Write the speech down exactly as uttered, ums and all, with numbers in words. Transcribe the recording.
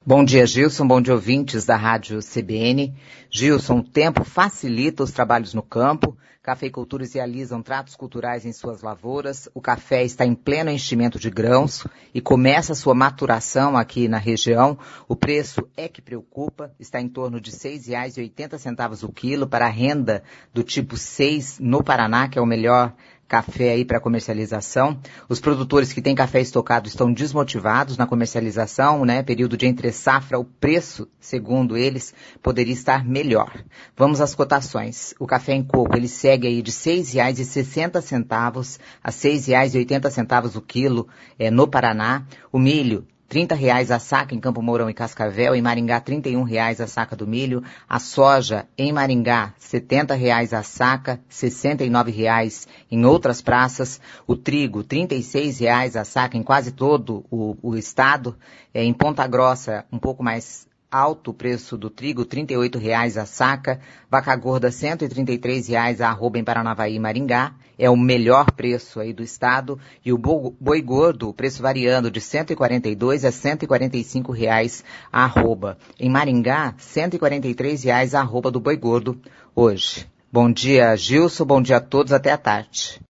Bom dia, Gilson. Bom dia, ouvintes da Rádio C B N. Gilson, o tempo facilita os trabalhos no campo. Cafeicultores realizam tratos culturais em suas lavouras. O café está em pleno enchimento de grãos e começa a sua maturação aqui na região. O preço é que preocupa, está em torno de seis reais e oitenta centavos o quilo para a renda do tipo seis no Paraná, que é o melhor café aí para comercialização. Os produtores que têm café estocado estão desmotivados na comercialização, né? Período de entre safra, o preço, segundo eles, poderia estar melhor. Vamos às cotações. O café em coco, ele segue aí de seis reais e sessenta centavos a seis reais e oitenta centavos o quilo é, no Paraná. O milho, trinta reais a saca em Campo Mourão e Cascavel, em Maringá trinta e um reais a saca do milho, a soja em Maringá setenta reais a saca, sessenta e nove reais em outras praças, o trigo trinta e seis reais a saca em quase todo o, o estado, é, em Ponta Grossa um pouco mais alto o preço do trigo, trinta e oito reais a saca, vaca gorda cento e trinta e três reais a arroba em Paranavaí e Maringá, é o melhor preço aí do estado, e o boi gordo, o preço variando de cento e quarenta e dois a cento e quarenta e cinco reais a arroba. Em Maringá, cento e quarenta e três reais a arroba do boi gordo hoje. Bom dia, Gilson, bom dia a todos, até a tarde.